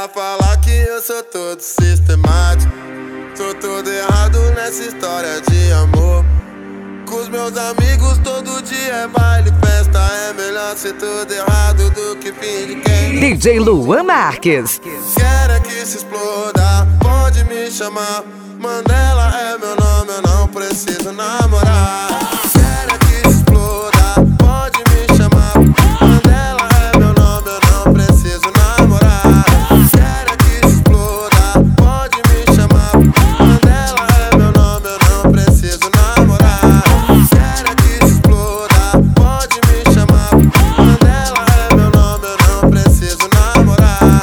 Ela fala que eu sou todo sistemático, sou todo errado nessa história de amor. Com os meus amigos todo dia é baile, festa. É melhor ser todo errado do que fingir quem. DJ Luan Marques. Quer é que se exploda, pode me chamar. Mandela é meu nome, eu não preciso namorar. Quer é que se exploda, pode me chamar. Mandela é meu nome, eu não preciso namorar. Quer é que se exploda, pode me chamar. Mandela é meu nome, eu não preciso namorar. Quer é que se exploda, pode me chamar. Mandela é meu nome, eu não preciso namorar.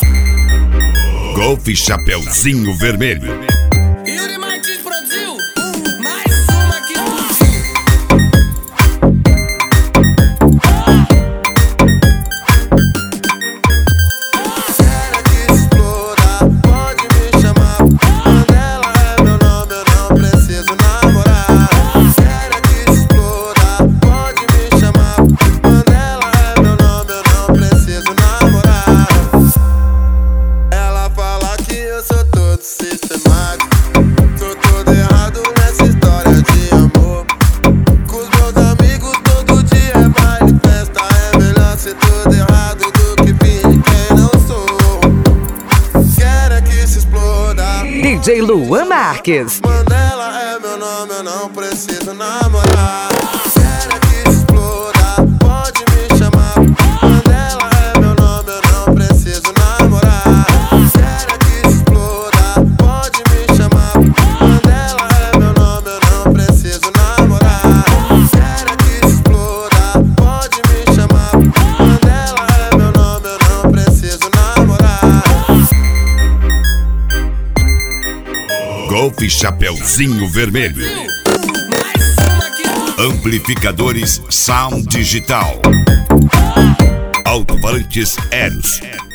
Golfe Chapeuzinho Vermelho. Yuri Martins produziu mais uma que Quer é que se exploda, pode me chamar. Mandela é meu nome, eu não preciso namorar. Quer é que se exploda, pode me chamar. Mandela é meu nome, eu não preciso namorar. Ela fala que eu sou todo sistemático, sou todo errado nessa história de amor. Com os meus amigos todo dia é baile, festa. É melhor ser todo errado do que fingir quem não sou. Quer é que se exploda. DJ Luan Marques. Mandela é meu nome, eu não preciso namorar. Quer é que se exploda, pode me chamar. Mandela é meu nome, eu não preciso namorar. Quer é que se exploda, pode me chamar. Mandela é meu nome, eu não preciso namorar. Quer é que se exploda, pode me chamar. Mandela é meu nome, eu não preciso namorar. Golfe Chapeuzinho Vermelho. mais uma que Amplificadores Sound Digital. Alto-falantes Eros.